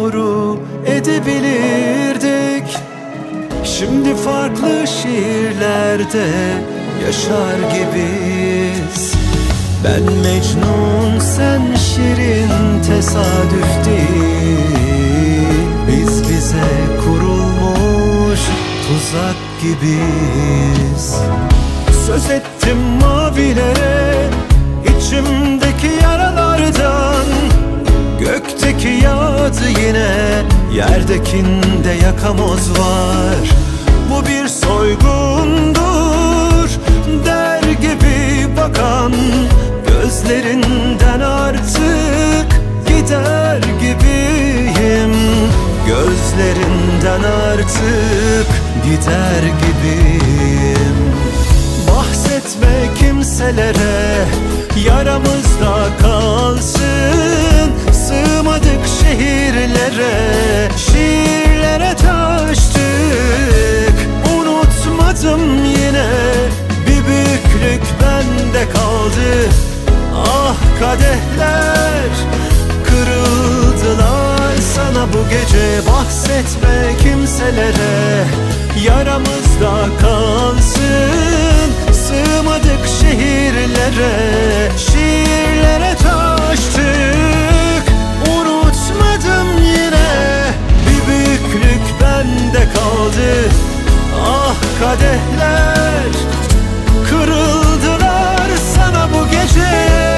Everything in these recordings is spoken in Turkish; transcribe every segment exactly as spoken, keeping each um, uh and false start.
doğru edebilirdik. Şimdi farklı şiirlerde yaşar gibiyiz. Ben Mecnun, sen Şirin, tesadüf değil. Biz bize kurulmuş tuzak gibiyiz. Söz ettim mavilere, içimdeki yaralardan. Gökteki yağdı yine, yerdekinde yakamoz var. Bu bir soygundur der gibi bakan, gözlerinden artık gider gibiyim. Gözlerinden artık gider gibiyim. Bahsetme kimselere, yaramızda kalsın. Sığmadık şehirlere, şiirlere taştık. Unutmadım yine, bir büyüklük bende kaldı. Ah kadehler kırıldılar sana bu gece. Bahsetme kimselere, yaramızda kalsın. Sığmadık şehirlere, şiirlere taştık. Unutmadım yine, bir büyüklük bende kaldı. Ah kadehler kırıldılar sana bu gece.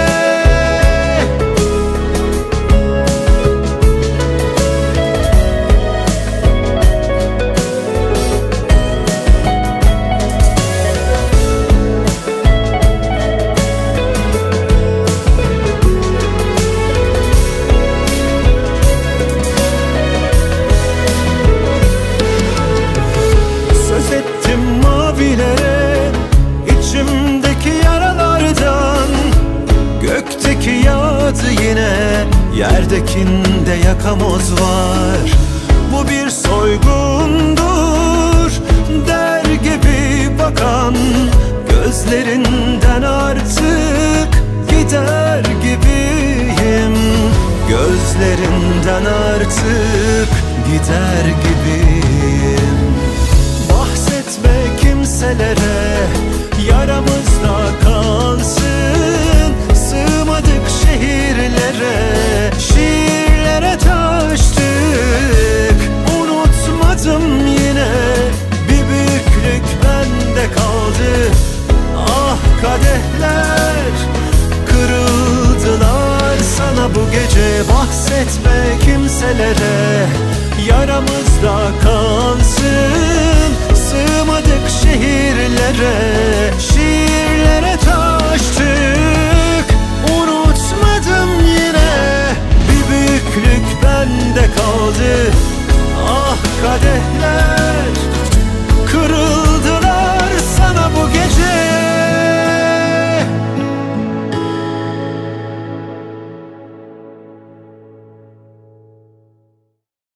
İçimdeki yaralardan, gökteki yağdı yine, yerdekinde yakamoz var. Bu bir soygundur der gibi bakan, gözlerinden artık gider gibiyim. Gözlerinden artık gider gibiyim. Bahsetme kimselere, yaramızda kalsın. Sığmadık şehirlere, şiirlere taştık. Unutmadım yine, bir büyüklük bende kaldı. Ah kadehler kırıldılar sana bu gece. Bahsetme kimselere, yaramızda kalsın. Sığmadık şehirlere,